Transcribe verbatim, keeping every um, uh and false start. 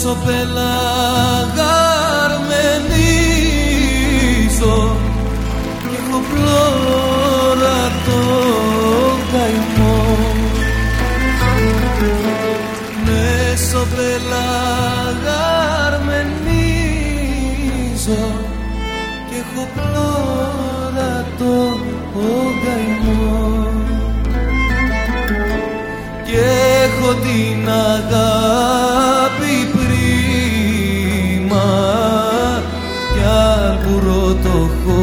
μεσοπελαγαρμενίζω κι έχω πλώρα το καημό. Μεσοπελαγαρμενίζω κι έχω πλώρα το καημό. Κι έχω την αγάπη πρίμα κι αλμπουρό το χώρο